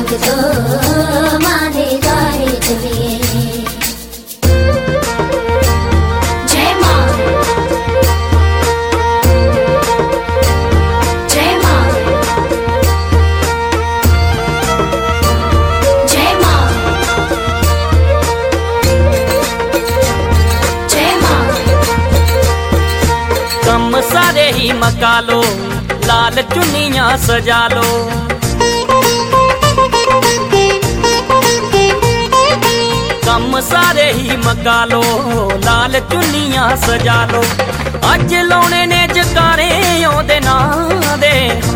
जग तो मां दे द्वारे चलिए। जय मां, जय मां, जय मां, जय मां। कम सारे ही मका लो, लाल चुन्नियां सजा लो। कम सारे ही मका लो, लाल चुन्नियां सजा लो। अज लाने ने जकारे ओदे नां दे,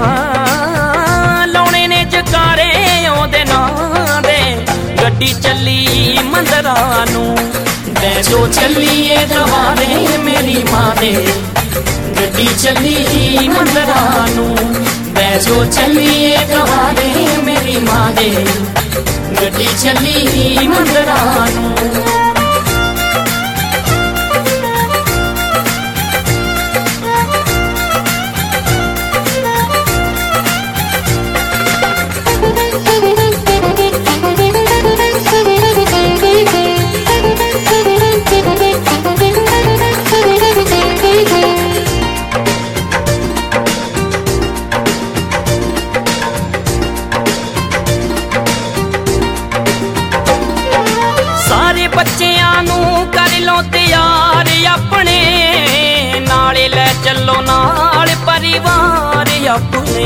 लाने ने जकारे ओदे नां दे। गड्डी चली मंदरा नू, बैठो चलिए दवारे मेरी मां दे। गड्डी चली मंदरा नू, बैठो चलिए दवारे मेरी मां दे। गड्डी चली मंदरा नू। सारे बच्चियां नू कर लो तैयार अपने, नाले ले चलो नाल परिवार अपने।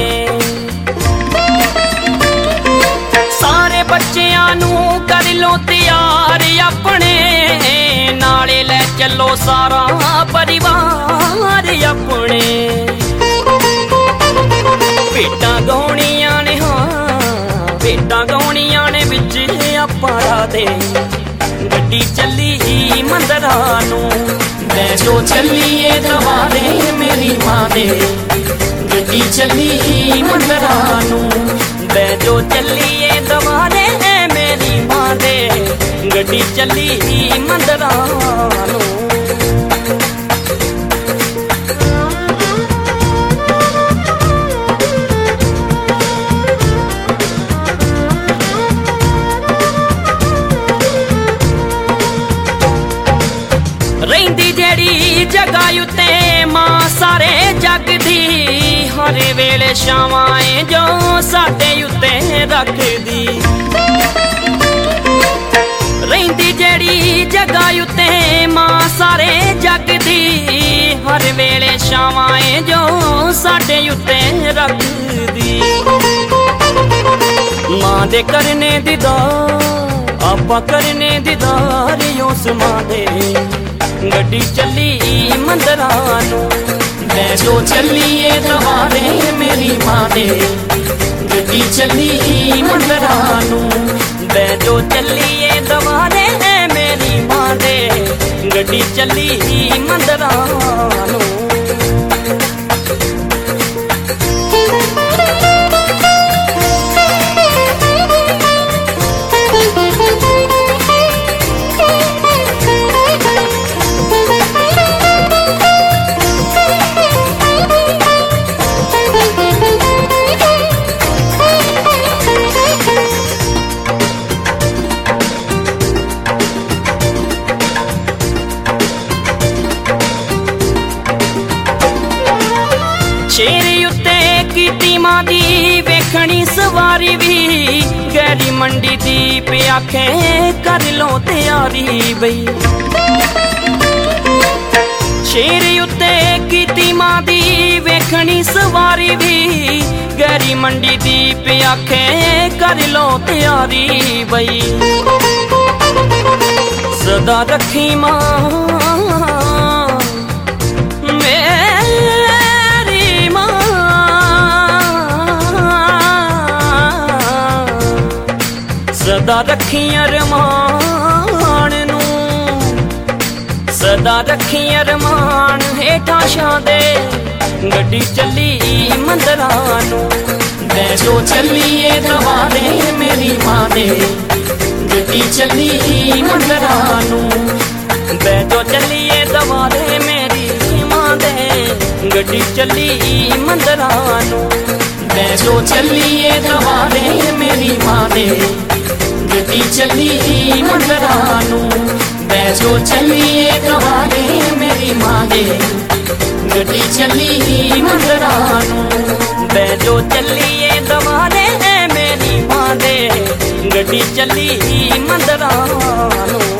सारे बच्चियां नू कर लो तैयार अपने, नाले ले चलो सारा परिवार अपने। भेटां गाउणियां ने, हाँ भेटां गाउणियां ने विच आपां दे। गड्डी चली मंदरा नू, बैठो चलिए दवारे मेरी मां दे। गड्डी चली मंदरा नू, बैठो चलिए दवारे मेरी मां दे। गड्डी चली मंदरा नू। रहिंदी जेड़ी जगह उत्ते मां सारे जग दी, हर वेले शावां जो साडे उत्ते रखदी। रहिंदी जेड़ी जगह उत्ते मां सारे जग दी, हर वेले शावां जो साडे उत्ते रखदी। मां दे करने दीदार आपां करने दीदार उस मां दे। गड्डी चली मंदरा नू, बैठो चलिए दवारे मेरी मां दे। गड्डी चली मंदरा नू, बैठो चलिए दवारे मेरी मां दे। गड्डी चली मंदरा नू। शेर उत्ते कीती मां दी वेखनी सवारी भी, गैरी मंडी दी पे आखे कर लो तैयारी बई। शेर उत्ते कीती मां दी वेखनी सवारी भी, गैरी मंडी दी पे आखे कर लो तैयारी बई। सदा रखी मां सदा रखी अरमान नू, सदा रखी अरमान हेठा छां दे। गड्डी चली मंदरा नू, बैठो चलिए दवारे मेरी मां दे। गड्डी चली मंदरा नू, बैठो चलिए दवारे मेरी मां दे। गड्डी चली मंदरा नू, बैजो चलिए दवारे मेरी मां दे गड्डी चली मंदरां नू बैजो चलिए दवारे मेरी मां दे गड्डी चली मंदरां नू बैजो चलिए दवारे मेरी मां दे गड्डी चली मंदरां नू।